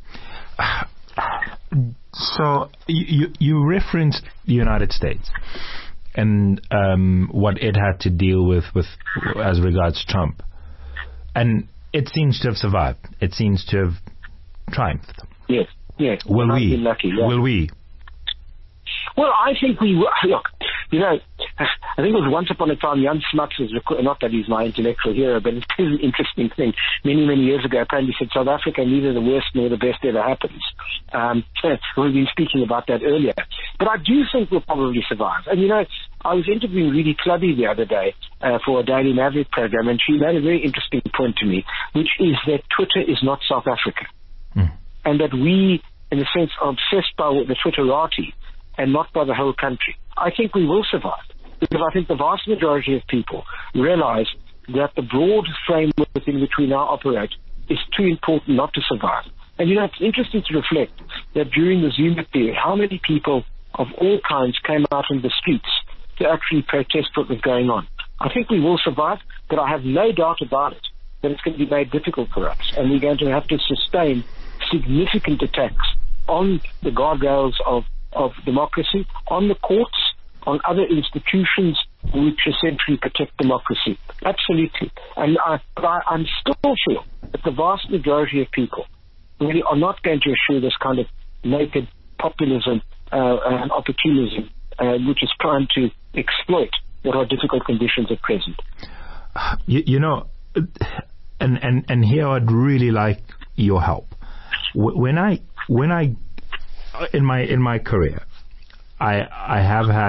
So you, you referenced the United States and um, what it had to deal with, with as regards Trump. And it seems to have survived. It seems to have triumphed. Yes, yes. Will we? Lucky, yeah. Will we? Well, I think we will. Look, you know, I think it was once upon a time Jan Smuts was, not that he's my intellectual hero, but it is an interesting thing. Many, many years ago, apparently said South Africa, neither the worst nor the best ever happens. Um, we've been speaking about that earlier. But I do think we'll probably survive. And, you know, I was interviewing Rudy Clubby the other day uh, for a Daily Maverick program, and she made a very interesting point to me, which is that Twitter is not South Africa. Mm. And that we, in a sense, are obsessed by the Twitterati and not by the whole country. I think we will survive, because I think the vast majority of people realize that the broad framework within which we now operate is too important not to survive. And, you know, it's interesting to reflect that during the Zuma period, how many people of all kinds came out in the streets to actually protest what was going on. I think we will survive, but I have no doubt about it that it's going to be made difficult for us, and we're going to have to sustain significant attacks on the guardrails of, of democracy, on the courts, on other institutions which essentially protect democracy. Absolutely. And I, but I, I'm still sure that the vast majority of people really are not going to assure this kind of naked populism uh, and opportunism, uh, which is trying to exploit what are difficult conditions at present. You, you know, and, and, and here I'd really like your help. When I, when I, in my, in my career, I, I have had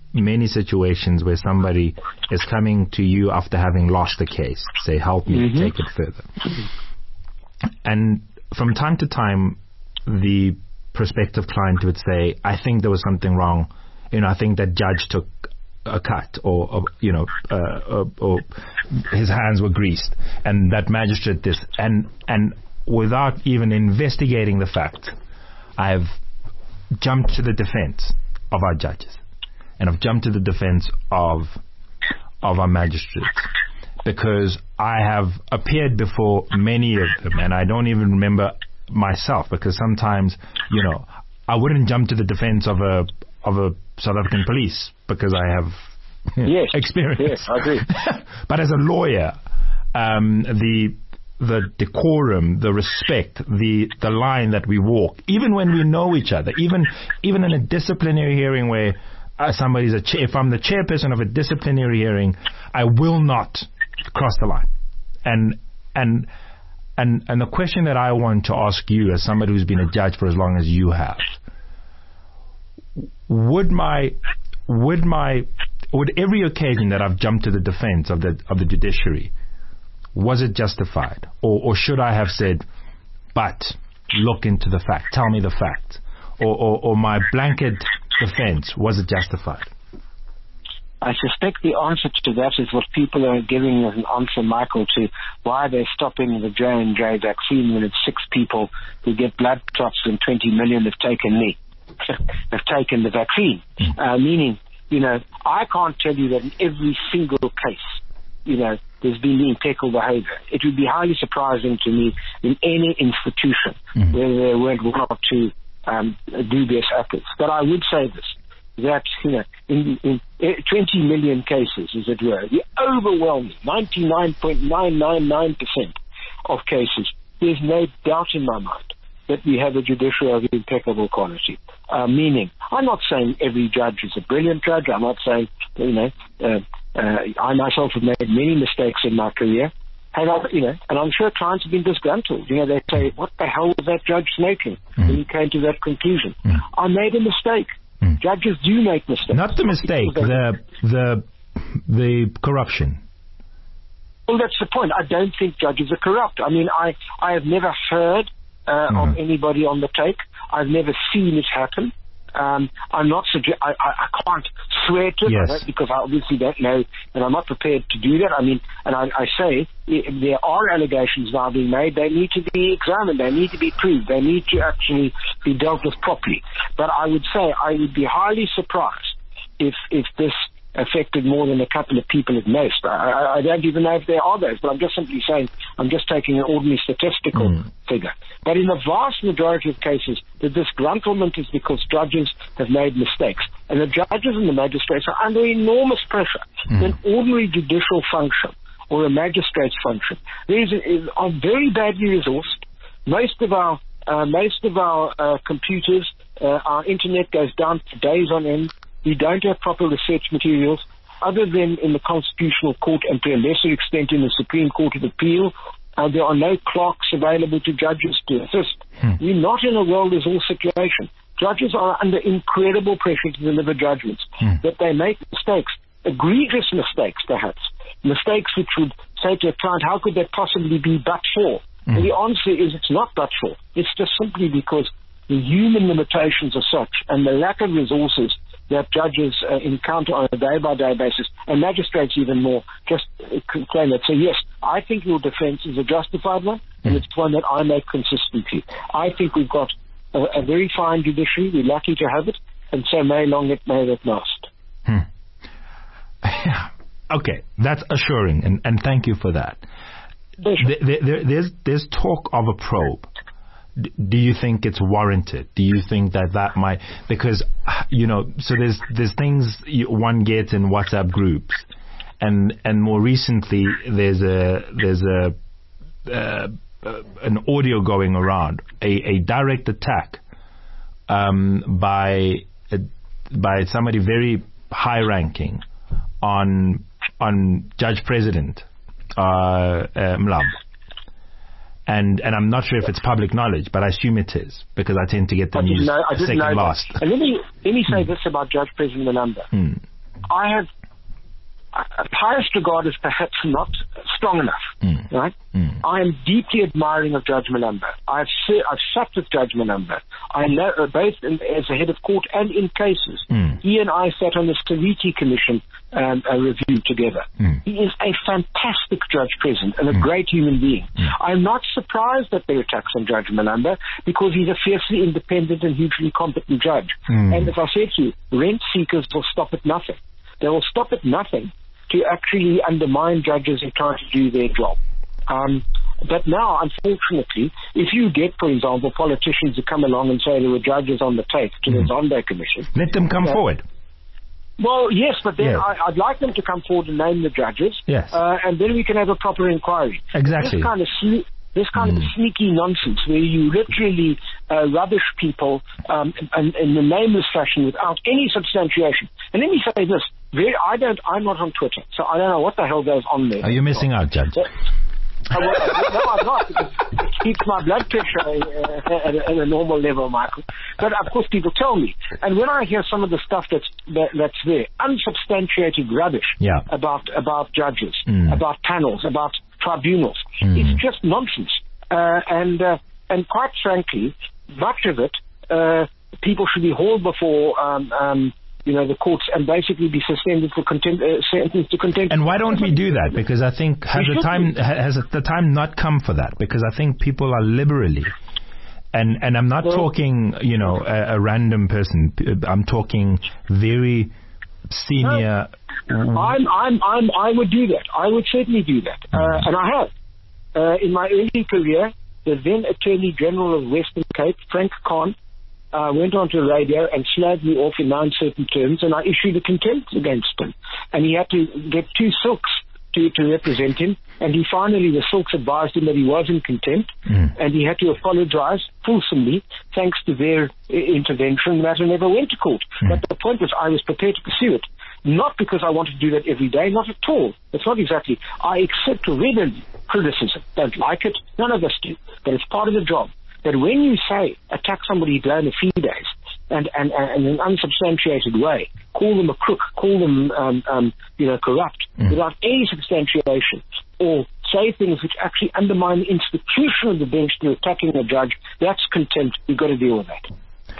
many situations where somebody is coming to you after having lost a case, say, help me Mm-hmm. take it further. And from time to time, the prospective client would say, I think there was something wrong. You know, I think that judge took a cut, or, or you know, uh, or, or his hands were greased, and that magistrate this, and and without even investigating the fact, I've jumped to the defense of our judges, and I've jumped to the defense of of our magistrates, because I have appeared before many of them, and I don't even remember myself, because sometimes, you know, I wouldn't jump to the defense of a of a South African police because I have yes. experience. Yes, I agree. But as a lawyer, um, the the decorum, the respect, the the line that we walk, even when we know each other, even even in a disciplinary hearing where uh, somebody's a cha- if I'm the chairperson of a disciplinary hearing, I will not cross the line. And and and and the question that I want to ask you, as somebody who's been a judge for as long as you have, would my would my would every occasion that I've jumped to the defense of the of the judiciary, was it justified, or or should I have said, but look into the fact, tell me the fact, or or, or my blanket defense, was it justified? I suspect the answer to that is what people are giving as an answer, Michael, to why they're stopping the J and J vaccine when it's six people who get blood clots and twenty million have taken me, have taken the vaccine. Uh, meaning, you know, I can't tell you that in every single case, you know, there's been impeccable behavior. It would be highly surprising to me in any institution mm-hmm. where there weren't one or two um, dubious actors. But I would say this, that, you know, in, in twenty million cases, as it were, the overwhelming ninety-nine point nine nine nine percent of cases, there's no doubt in my mind that we have a judiciary of impeccable quality. Uh, meaning, I'm not saying every judge is a brilliant judge. I'm not saying, you know, uh, uh, I myself have made many mistakes in my career. And, I, you know, and I'm sure clients have been disgruntled. You know, they say, what the hell was that judge smoking mm. when he came to that conclusion? Mm. I made a mistake. Mm. Judges do make mistakes. Not the mistake, the the the corruption. Well, that's the point. I don't think judges are corrupt. I mean, I, I have never heard uh, mm. of anybody on the take. I've never seen it happen. Um, I'm not suggest- I, I, I can't swear to it yes. because I obviously don't know, and I'm not prepared to do that. I mean, and I, I say if there are allegations now being made. They need to be examined. They need to be proved. They need to actually be dealt with properly. But I would say I would be highly surprised if if this affected more than a couple of people at most. I, I, I don't even know if there are those, but I'm just simply saying, I'm just taking an ordinary statistical mm. figure. But in the vast majority of cases, the disgruntlement is because judges have made mistakes. And the judges and the magistrates are under enormous pressure. Mm. An ordinary judicial function or a magistrate's function is, is, are very badly resourced. Most of our uh, most of our uh, computers, uh, our internet goes down for days on end. We don't have proper research materials, other than in the Constitutional Court and to a lesser extent in the Supreme Court of Appeal. Uh, there are no clerks available to judges to assist. Hmm. We're not in a well-resourced situation. Judges are under incredible pressure to deliver judgments, hmm. that they make mistakes, egregious mistakes perhaps, mistakes which would say to a client, how could that possibly be but for? Hmm. And the answer is it's not but for. It's just simply because the human limitations are such and the lack of resources that judges uh, encounter on a day-by-day basis, and magistrates even more, just uh, claim that. So yes, I think your defence is a justified one, and it's one that I make consistently. I think we've got a, a very fine judiciary. We're lucky to have it, and so may long it may that last. Hmm. Okay, that's assuring, and, and thank you for that. There, there, there's, there's talk of a probe. Do you think it's warranted? Do you think that that might, because, you know, so there's there's things one gets in WhatsApp groups, and and more recently there's a there's a uh, an audio going around, a, a direct attack um, by a, by somebody very high ranking on on Judge President uh, uh, Mlab. And and I'm not sure if it's public knowledge, but I assume it is, because I tend to get the I news know, I second know last. And let me let me say mm. this about Judge President Malamba. Mm. I have a highest regard is perhaps not strong enough, mm. right? Mm. I am deeply admiring of Judge Malamba. I've se- I've sat with Judge Malamba. I know uh, both in, as a head of court and in cases. Mm. He and I sat on the Stariti Commission um, a review together. Mm. He is a fantastic judge present and a mm. great human being. Mm. I'm not surprised that there are attacks on Judge Malamba because he's a fiercely independent and hugely competent judge. Mm. And as I said to you, rent seekers will stop at nothing. They will stop at nothing to actually undermine judges who try to do their job. Um, but now, unfortunately, if you get, for example, politicians who come along and say there were judges on the tape to mm. the Zondo Commission. Let them come uh, forward. Well, yes, but then yes. I, I'd like them to come forward and name the judges. Yes. Uh, and then we can have a proper inquiry. Exactly. This kind of sne- This kind mm. of sneaky nonsense where you literally uh, rubbish people um, in, in a nameless fashion without any substantiation. And let me say this: very, I don't. I'm not on Twitter, so I don't know what the hell goes on there. Are you missing out, Judge? So, uh, well, no, I'm not. It keeps my blood pressure uh, at, a, at a normal level, Michael. But of course, people tell me, and when I hear some of the stuff that's that, that's there, unsubstantiated rubbish yeah. about about judges, mm. about panels, about tribunals. Mm. It's just nonsense. Uh, and uh, and quite frankly, much of it, uh, people should be hauled before um, um, you know the courts and basically be suspended for contempt, uh, sentenced to contempt. And why don't we do that? Because I think has the time be. has the time not come for that? Because I think people are liberally. And and I'm not well, talking, you know, a, a random person. I'm talking very senior. No, I'm I'm I'm I would do that. I would certainly do that, uh, and I have. Uh, in my early career, the then Attorney General of Western Cape, Frank Khan, uh, went onto the radio and slagged me off in non-certain terms, and I issued a contempt against him. And he had to get two silks to, to represent him, and he finally, the silks advised him that he was in contempt, mm. and he had to apologize fulsomely, thanks to their uh, intervention. The matter never went to court. Mm. But the point was, I was prepared to pursue it. Not because I want to do that every day, not at all. It's not exactly. I accept readily criticism. Don't like it. None of us do. But it's part of the job. But when you say attack somebody down a few days and, and, and in an unsubstantiated way, call them a crook, call them um, um, you know corrupt, mm. without any substantiation, or say things which actually undermine the institution of the bench to attacking a judge, that's contempt. You've got to deal with that.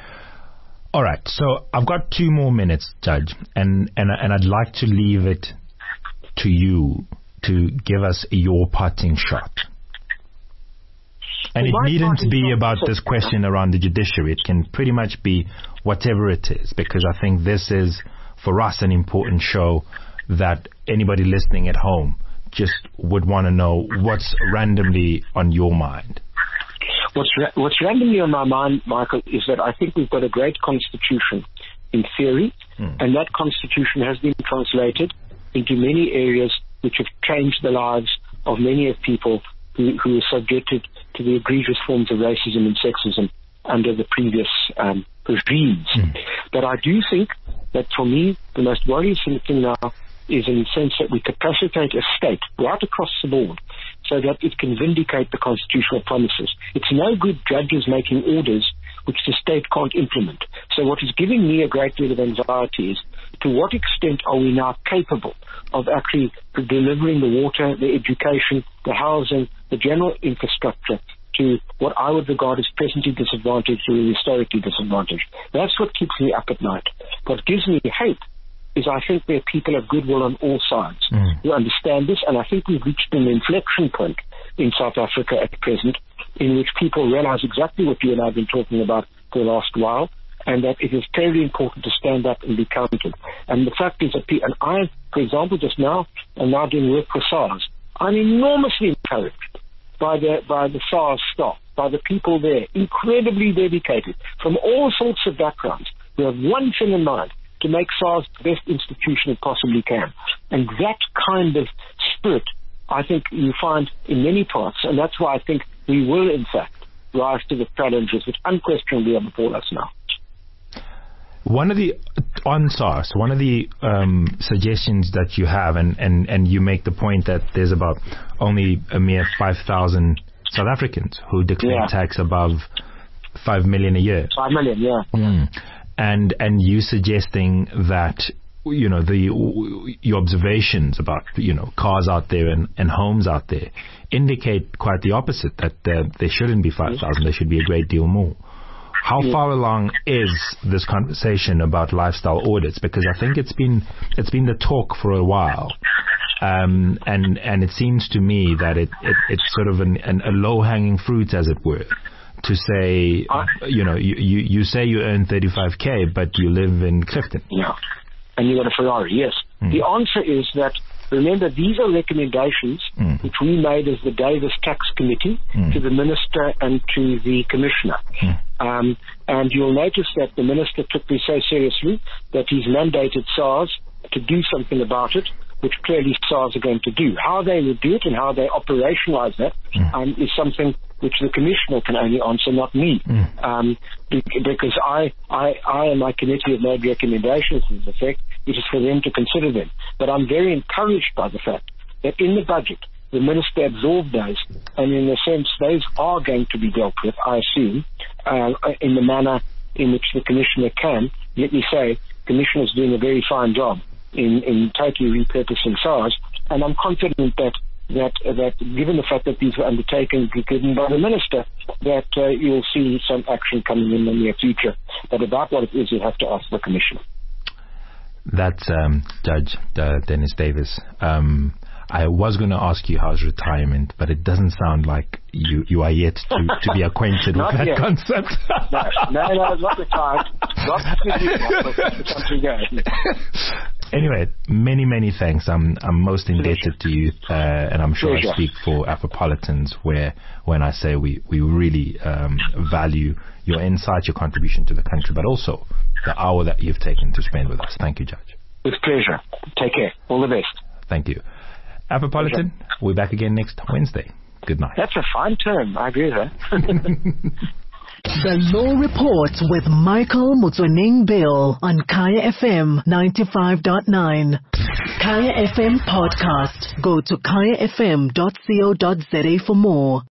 All right, so I've got two more minutes, Judge, and, and, and I'd like to leave it to you to give us your parting shot. And well, it needn't be about this question around the judiciary. It can pretty much be whatever it is, because I think this is, for us, an important show that anybody listening at home just would want to know what's randomly on your mind. What's, ra- what's randomly on my mind, Michael, is that I think we've got a great constitution in theory, mm. and that constitution has been translated into many areas which have changed the lives of many of people who, who were subjected to the egregious forms of racism and sexism under the previous um, regimes. Mm. But I do think that for me, the most worrisome thing now is in the sense that we capacitate a state right across the board so that it can vindicate the constitutional promises. It's no good judges making orders which the state can't implement. So what is giving me a great deal of anxiety is to what extent are we now capable of actually delivering the water, the education, the housing, the general infrastructure to what I would regard as presently disadvantaged or historically disadvantaged. That's what keeps me up at night. What gives me hope is I think there are people of goodwill on all sides mm. who understand this, and I think we've reached an inflection point in South Africa at present in which people realize exactly what you and I have been talking about for the last while, and that it is very important to stand up and be counted. And the fact is that, pe- and I, for example, just now, am now doing work for SARS. I'm enormously encouraged by the, by the SARS staff, by the people there, incredibly dedicated, from all sorts of backgrounds, who have one thing in mind, to make SARS the best institution it possibly can. And that kind of spirit, I think you find in many parts, and that's why I think we will, in fact, rise to the challenges which unquestionably are before us now. One of the, on SARS, one of the um, suggestions that you have, and, and, and you make the point that there's about only a mere five thousand South Africans who declare yeah. tax above five million a year. five million, yeah. Mm. And and you suggesting that you know, the your observations about, you know, cars out there and, and homes out there indicate quite the opposite, that there, there shouldn't be five thousand, there should be a great deal more. How far along is this conversation about lifestyle audits? Because I think it's been it's been the talk for a while, um, and and it seems to me that it, it it's sort of an, an, a low hanging fruit, as it were, to say, you know, you, you, you say you earn thirty-five K, but you live in Clifton. Yeah, and you got a Ferrari. Yes. Mm. The answer is that, remember, these are recommendations mm. which we made as the Davis Tax Committee mm. to the Minister and to the Commissioner. Mm. Um, and you'll notice that the Minister took this so seriously that he's mandated SARS to do something about it, which clearly SARS are going to do. How they will do it and how they operationalize that mm. um, is something which the Commissioner can only answer, not me. Mm. Um, because I, I, I and my committee have made recommendations to this effect. It is for them to consider them. But I'm very encouraged by the fact that in the budget, the Minister absorbed those, and in a sense, those are going to be dealt with, I assume, uh, in the manner in which the Commissioner can. Let me say, the Commissioner is doing a very fine job in, in totally repurposing SARS, and I'm confident that that that given the fact that these were undertaken given by the Minister, that uh, you'll see some action coming in the near future. But about what it is, you have to ask the Commissioner. That's um, Judge uh, Dennis Davis. Um, I was going to ask you how's retirement, but it doesn't sound like you, you are yet to, to be acquainted with that yet. Concept. no, no, no, not retired. Not Anyway, many, many thanks. I'm I'm most indebted to you, uh, and I'm sure Pleasure. I speak for Afropolitans where when I say we, we really um, value your insight, your contribution to the country, but also the hour that you've taken to spend with us. Thank you, Judge. With pleasure. Take care. All the best. Thank you. Afropolitan, we'll be back again next Wednesday. Good night. That's a fine term. I agree with that. The Law Report with Michael Mutswening Bill on Kaya F M ninety-five point nine. Kaya F M Podcast. Go to kaya f m dot co dot za for more.